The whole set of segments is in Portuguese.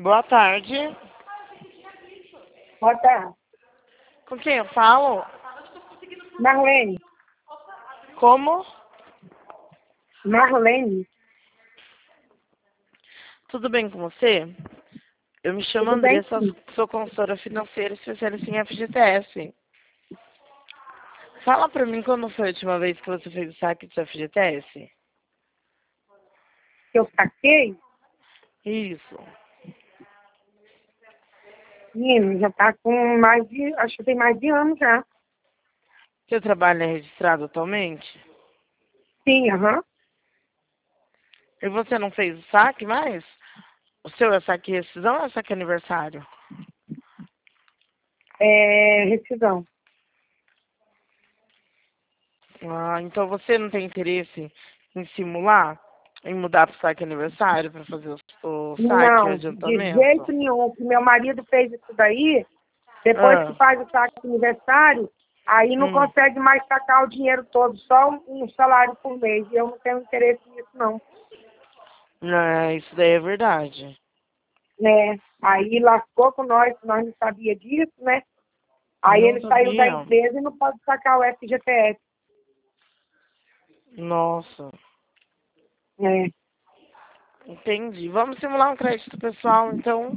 Boa tarde. Boa tarde. Com quem eu falo? Marlene. Como? Marlene. Tudo bem com você? Eu me chamo Tudo bem, Andressa, sim. sou consultora financeira especialista em FGTS. Fala pra mim quando foi a última vez que você fez o saque do seu FGTS? Eu saquei, Isso. menino, já tá com mais de, acho que tem mais de ano já. Seu trabalho é registrado atualmente? Sim, aham. E você não fez o saque mais? O seu é saque rescisão ou é saque aniversário? É rescisão. Ah, então você não tem interesse em simular? Em mudar para o saque aniversário para fazer o saque, o Não, de adiantamento? jeito nenhum. Que meu marido fez isso daí, depois que Ah, faz o saque de aniversário, aí não hum. consegue mais sacar o dinheiro todo, só um salário por mês. E eu não tenho interesse nisso, não. Não, isso daí é verdade. Né? Aí lascou com nós não sabia disso, né? Aí Não ele saiu da sabia. empresa e não pode sacar o FGTS. Nossa, Né? entendi. Vamos simular um crédito pessoal, então,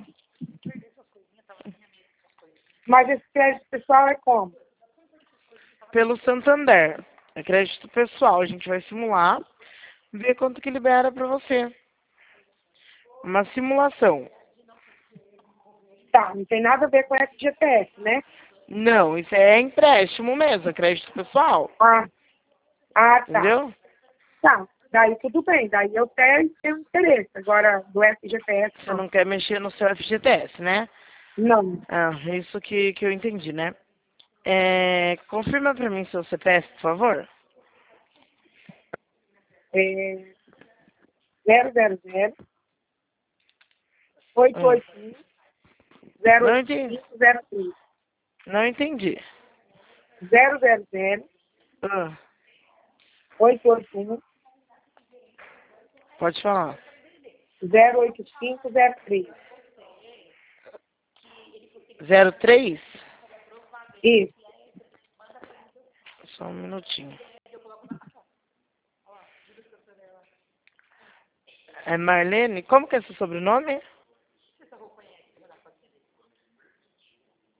Mas esse crédito pessoal é como? pelo Santander. É crédito pessoal, a gente vai simular, ver quanto que libera para você. Uma simulação. Tá, não tem nada a ver com FGTS, né? Não, isso é empréstimo mesmo, é crédito pessoal. Tá. Entendeu? Tá, daí tudo bem, daí eu tenho interesse. Agora, do FGTS, Você não. não quer mexer no seu FGTS, né? Não. Ah, é isso que eu entendi, né? Confirma pra mim seu CPF, por favor. É 000 Ah, 881 não entendi. 08503 Não entendi. 000 Ah, 881 pode falar. 08503. 03? Isso. Só um minutinho. É Marlene? Como que é seu sobrenome?